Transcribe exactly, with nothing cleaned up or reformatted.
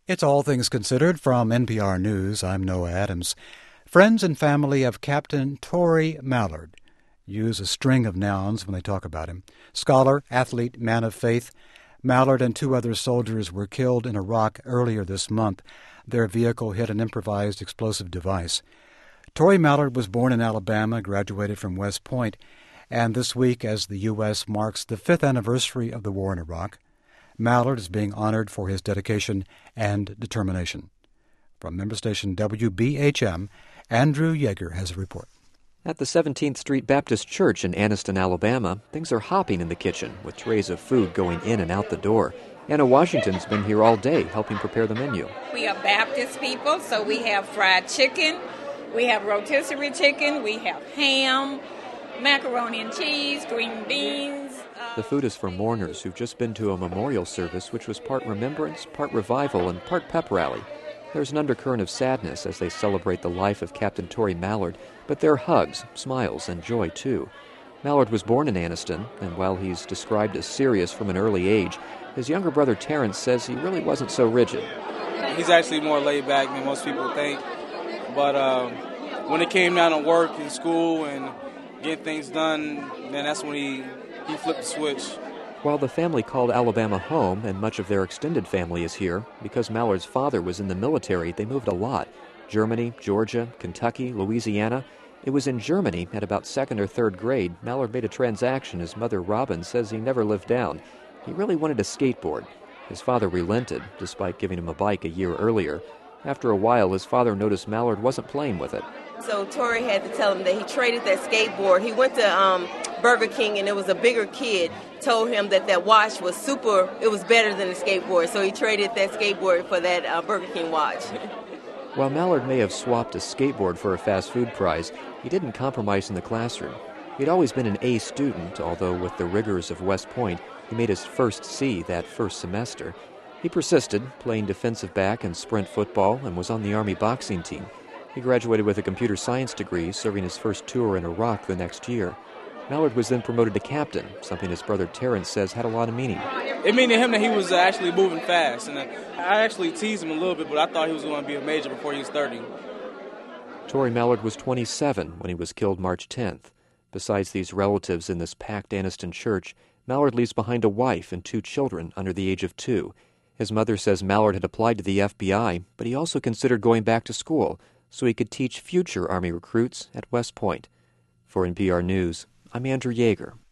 It's All Things Considered from N P R News. I'm Noah Adams. Friends and family of Captain Torrey Mallard use a string of nouns when they talk about him. Scholar, athlete, man of faith. Mallard and two other soldiers were killed in Iraq earlier this month. Their vehicle hit an improvised explosive device. Torrey Mallard was born in Alabama, graduated from West Point, and this week, as the U S marks the fifth anniversary of the war in Iraq, Mallard is being honored for his dedication and determination. From member station W B H M, Andrew Yeager has a report. At the seventeenth Street Baptist Church in Anniston, Alabama, things are hopping in the kitchen with trays of food going in and out the door. Anna Washington's been here all day helping prepare the menu. We are Baptist people, so we have fried chicken, we have rotisserie chicken, we have ham, macaroni and cheese, green beans. The food is for mourners who've just been to a memorial service which was part remembrance, part revival, and part pep rally. There's an undercurrent of sadness as they celebrate the life of Captain Torrey Mallard, but there are hugs, smiles, and joy, too. Mallard was born in Anniston, and while he's described as serious from an early age, his younger brother Terrence says he really wasn't so rigid. He's actually more laid back than most people think, but um, when it came down to work and school and getting things done, then that's when he, he flipped the switch. While the family called Alabama home, and much of their extended family is here, because Mallard's father was in the military, they moved a lot. Germany, Georgia, Kentucky, Louisiana. It was in Germany, at about second or third grade, Mallard made a transaction his mother Robin says he never lived down. He really wanted a skateboard. His father relented, despite giving him a bike a year earlier. After a while, his father noticed Mallard wasn't playing with it. So Torrey had to tell him that he traded that skateboard. He went to um, Burger King, and there was a bigger kid, told him that that watch was super, it was better than the skateboard. So he traded that skateboard for that uh, Burger King watch. While Mallard may have swapped a skateboard for a fast food prize, he didn't compromise in the classroom. He'd always been an A student, although with the rigors of West Point, he made his first C that first semester. He persisted, playing defensive back and sprint football, and was on the Army boxing team. He graduated with a computer science degree, serving his first tour in Iraq the next year. Mallard was then promoted to captain, something his brother Terrence says had a lot of meaning. It meant to him that he was actually moving fast, and I actually teased him a little bit, but I thought he was going to be a major before he was thirty. Torrey Mallard was twenty-seven when he was killed March tenth. Besides these relatives in this packed Anniston church, Mallard leaves behind a wife and two children under the age of two. His mother says Mallard had applied to the F B I, but he also considered going back to school so he could teach future Army recruits at West Point. For N P R News, I'm Andrew Yeager.